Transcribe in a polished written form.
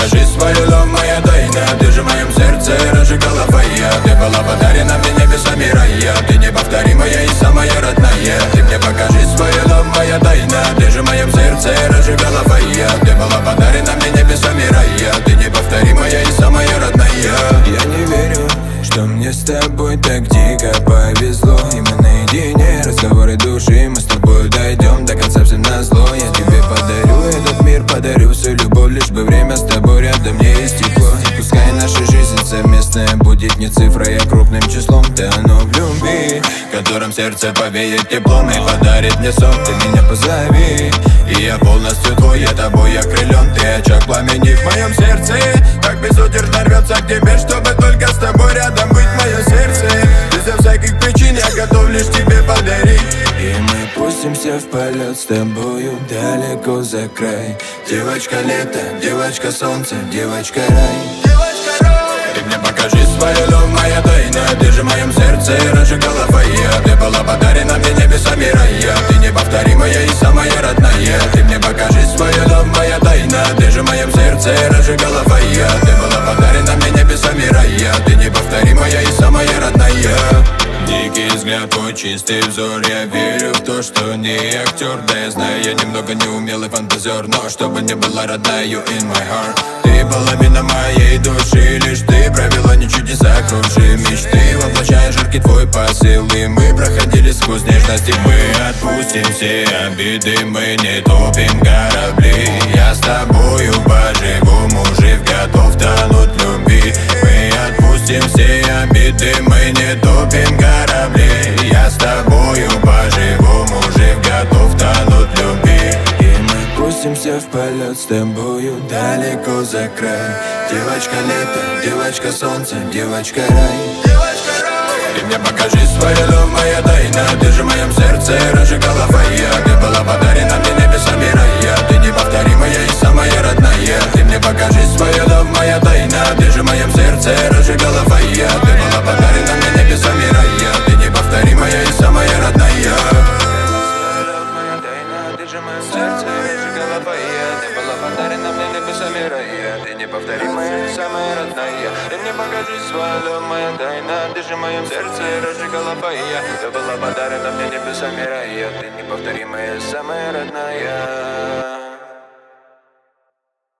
покажи свою лов, моя тайна. Ты же в моем сердце разжигала фая. Ты была подарена мне небесами рая. Ты неповторимая и самая родная. Ты мне покажи свою лов, моя тайна. Ты же в моем сердце разжигала фая. Ты была подарена мне небесами рая. Ты неповторимая и самая родная. Я не верю, что мне с тобой так дико повезло. И мы наедине, разговоры души. Мы с тобой дойдем до конца всем назло. Я тебе подарю этот мир, подарю всю любовь. Лишь бы время с тобой рядом не есть тепло. И пускай наша жизнь совместная будет не цифрой, а крупным числом. Да оно в любви, в котором сердце повеет теплом и подарит мне сон. Ты меня позови, и я полностью твой. Я тобой окрылен, ты очаг пламени в моем сердце. Так безудержно рвется к тебе, чтобы только с тобой рядом быть. Мое сердце безо всяких причин я готов лишь тебе подарить. и мы пустимся в полет с тобою далеко за край. Девочка лето, девочка солнце, девочка рай. Ты мне покажи свою лов, моя тайна. Ты же в моем сердце разжигала фая. Ты была подарена мне небесами рая. Ты неповторимая и самая родная. Ты мне покажи свою лов, моя тайна. Ты же в моем сердце разжигала фая. Ты была подарена мне небесами рая. Ты неповторимая и самая родная. Дикий взгляд, твой чистый взор. Я верю в то, что не актер. Да я знаю, я немного неумелый фантазер, но чтобы не была родная, you in my heart. Ты половина моей души, лишь ты провела не чудеса, кружи мечты, воплощая жаркий твой посыл. И мы проходили сквозь нежности. Мы отпустим все обиды, мы не топим корабли. Я с тобою по-живому жив, готов тонуть в любви. Мы отпустим все обиды, мы не топим корабли. Я с тобою по-живому жив, готов тонуть в любви. И мы пустимся в полет с тобою далеко за край. Девочка лето, девочка солнце, девочка рай. Ты мне покажи свою лов, моя тайна. Ты же в моем сердце разжигала фая. Ты была подарена мне небесами рая. Ты неповторимая и самая родная. Ты мне покажи свою лов, моя тайна. Ты же в моем сердце разжигала фая. Ты была подарена мне небесами рая. Ты неповторимая и самая родная. Ты же в моем сердце разжигала фая. Ты была подарена мне небесами рая. Ты неповторимая, самая родная. Ты мне покажи свою любовь, моя тайна. Ты же в моем сердце разжигала фая. Ты была подарена мне небесами рая. Ты неповторимая, самая родная.